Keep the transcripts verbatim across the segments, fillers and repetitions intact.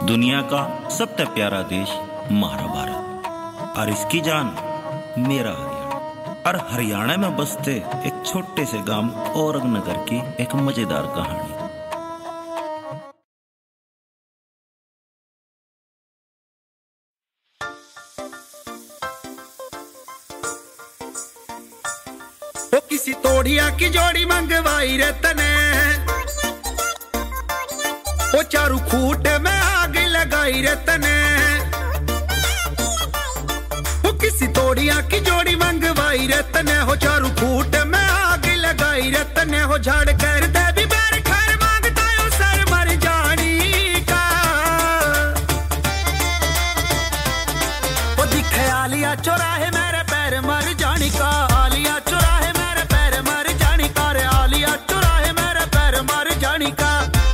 दुनिया का सबसे प्यारा देश हमारा भारत और इसकी जान मेरा हरियाणा। और हरियाणा में बसते एक छोटे से गांव औरंगनगर की एक मजेदार कहानी। वो किसी तोड़िया की जोड़ी मंगवाई रे तने, वो चारू खूट में आग लगाई रे तने। वो किसी तोड़िया की जोड़ी मंगवाई रे तने, हो चारू खूट में आग लगाई रे तने। हो झाड़ कर दे भी बैर खैर मांगता है सर मर जानी का। वो दिखे आलिया चौराहे मेरे पैर मर जानी का। आलिया चौराहे मेरे पैर मर जानी का रे। आलिया चौराहे मेरे पैर मर जानी का।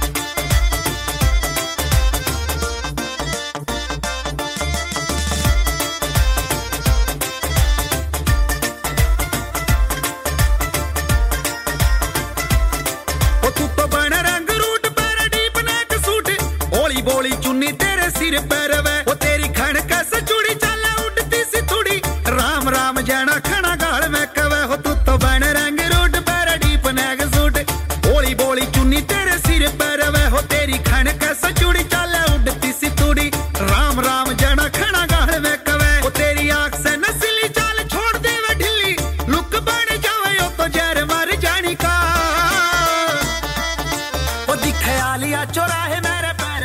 बोली चुन्नी तेरे सिर पर वे, वो तेरी खण कैसे चूड़ी चल उड़ती सी थोड़ी। राम राम जाना खाना गाल में कवे, हो तू तो बन रंग रूट पर डीप नेक सूट। बोली बोली चुन्नी तेरे सिर पर वे, हो तेरी खण कैसे चूड़ी चल उड़ती सी थोड़ी। राम राम जाना खाना गाल में कवे, वो तेरी आंख से नस्ली चाल छोड़ दे वे ढिल्ली। लुक बन जावे यो तो जहर मर जानी का। वो दिखे आलिया चौराहे मेरे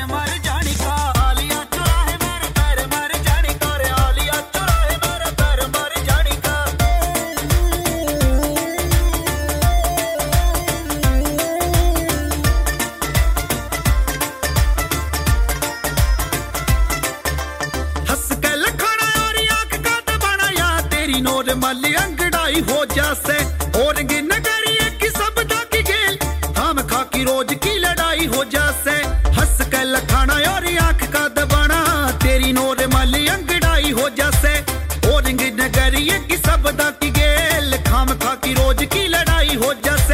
मली अंगड़ाई हो जासे और नगरी की सब की गेल। हम खा की रोज की लड़ाई हो जासे। हंस के लखाना और आंख का दबाना, तेरी नोर मली अंगड़ाई हो जासे। और नगरी की सब की गेल, खाम खा की रोज की लड़ाई हो जासे।